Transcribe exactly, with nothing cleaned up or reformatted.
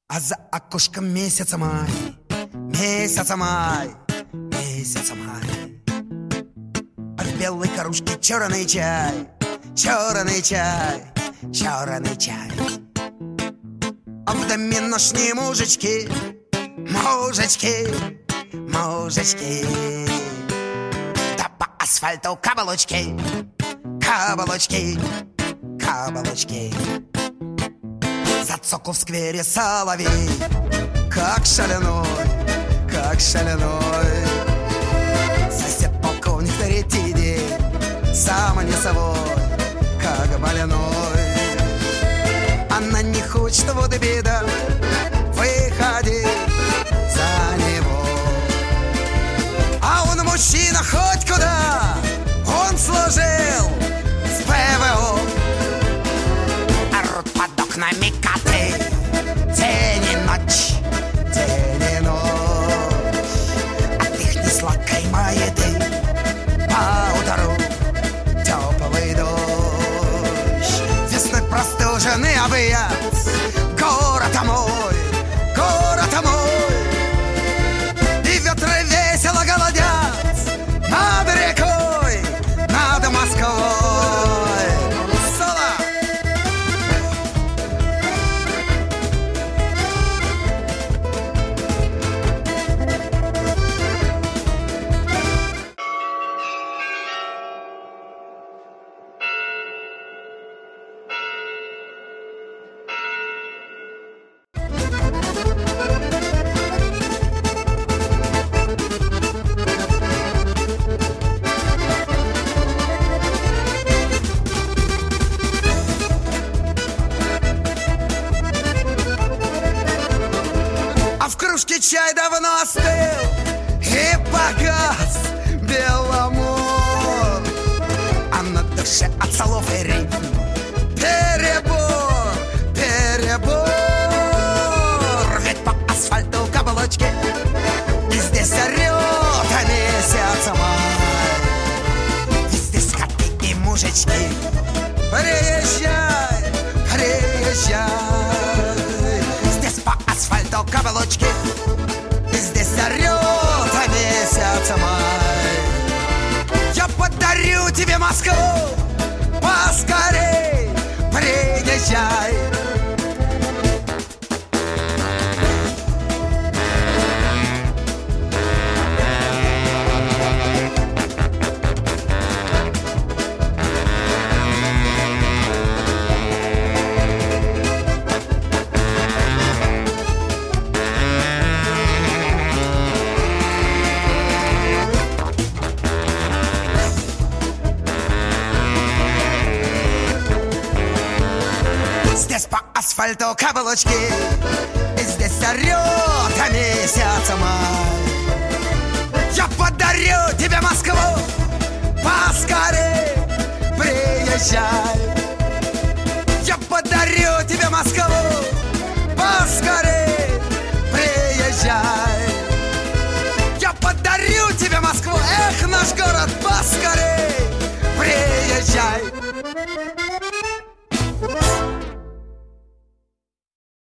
А за окошком месяца май, месяца май, месяца май. А в белой кружке черный чай, черный чай, черный чай. А в доминошные мужички, мужички, мужички. Да по асфальту каблучки, каблучки, каблучки. Зацокал в сквере соловей, как шаляной, как шаляной. Сосед полковник третий день, сам не собой, как больной. Она не хочет, вот и беда, выходи за него. А он мужчина хоть куда, он служил с ПВО. Орут под окнами коты, день и ночь, день и ночь. От их несладкой маяты поутру теплый дождь. Весной простуженный объят, город мой, город мой. И ветры весело голодят над рекой, над Москвой. Соло! Чай давно остыл и погас беломор, а на душе от слов и ритм перебор, перебор. Ведь по асфальту каблучки, и здесь орет месяц май. И здесь коты и мужички. Приезжай, приезжай. Здесь по асфальту каблучки, здесь орет месяц май. Я подарю тебе Москву, поскорей приезжай. Здесь по асфальту каблучки, и здесь орет месяц май. Я подарю тебе Москву,